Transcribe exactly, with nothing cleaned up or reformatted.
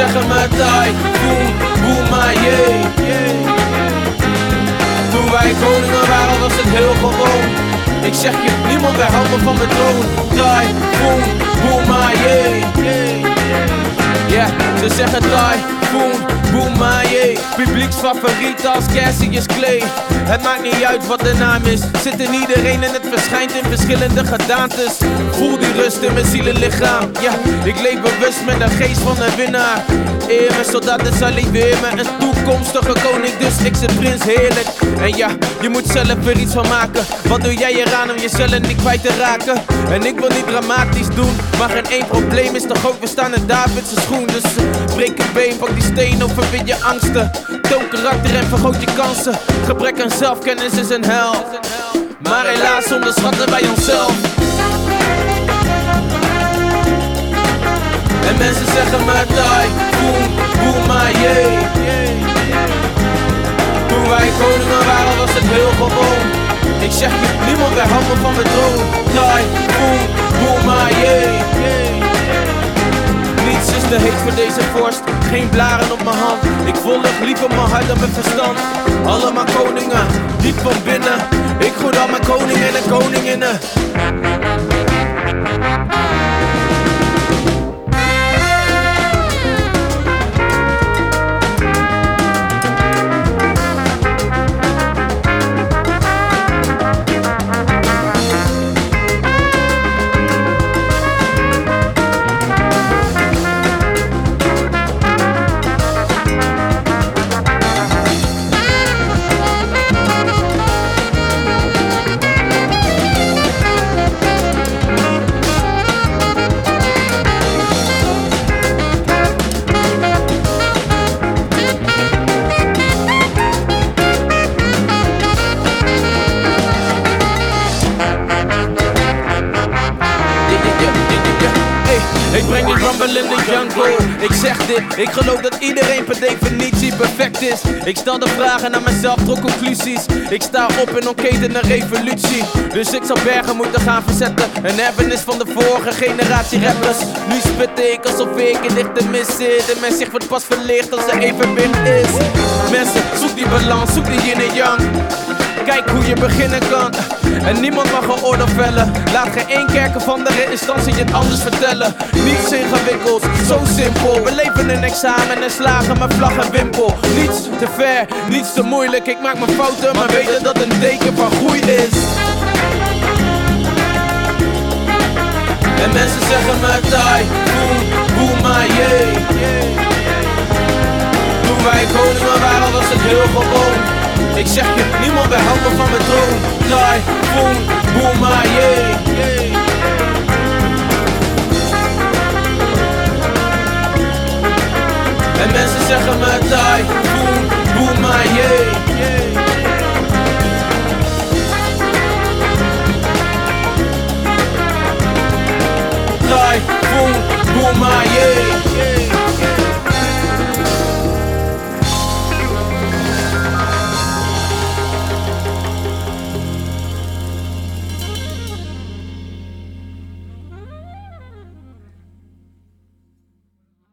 zeggen me typhoon, boem maar jee. Toen wij koningen waren was het heel gewoon. Ik zeg je, niemand weghoudt me van mijn troon. Typhoon, boem maar jee. Ja, ze zeggen typhoon, boem maar jee. Publieksfavoriet als Cassius Clay. Het maakt niet uit wat de naam is. Zit in iedereen en het verschijnt in verschillende gedaantes. Voel die rust in mijn ziel en lichaam. Ja, ik leef bewust met de geest van een winnaar. Eer mijn soldaten salueer me een toekomstige koning, dus ik zit prins heerlijk. En ja, je moet zelf er iets van maken. Wat doe jij eraan om jezelf niet kwijt te raken? En ik wil niet dramatisch doen, maar geen één probleem is te groot. We staan in David's schoen, dus breek een been, pak die steen, overwin je angsten. Toon karakter en vergroot je kansen. Gebrek aan zelfkennis is een hel, maar helaas onderschatten wij onszelf. En mensen zeggen me typhoon, boem maar jee. Toen wij koningen waren was het heel gewoon. Ik zeg je, niemand weghoudt me van mijn troon. Typhoon, boem maar jee. Niets is te heet voor deze vorst, geen blaren op mijn hand. Ik volg liever mijn hart dan mijn verstand. Allemaal koningen, diep van binnen. Ik groet al mijn koningen en koninginnen. Ik breng je rumble in de jungle. Ik zeg dit, ik geloof dat iedereen per definitie perfect is. Ik stel de vragen aan mezelf, trok conclusies. Ik sta op en ontketen een revolutie. Dus ik zou bergen moeten gaan verzetten. Een erfenis van de vorige generatie rappers. Nu spit ik alsof ik in dichte mis zit. En mijn zicht wordt pas verlicht als er evenwicht is. Mensen, zoek die balans, zoek die yin en yang. Kijk hoe je beginnen kan. En niemand mag een oordeel vellen. Laat geen één kerk of andere instantie je het anders vertellen. Niets ingewikkeld, zo simpel. We leven een examen en slagen met vlag en wimpel. Niets te ver, niets te moeilijk. Ik maak mijn fouten, maar weet dat het een teken van groei is. En mensen zeggen me typhoon, boem maar jee. Toen wij koningen waren was het heel gewoon. Ik zeg je, niemand weghoudt me van mijn troon. Typhoon, boem maar jee. En mensen zeggen me typhoon, boem maar jee.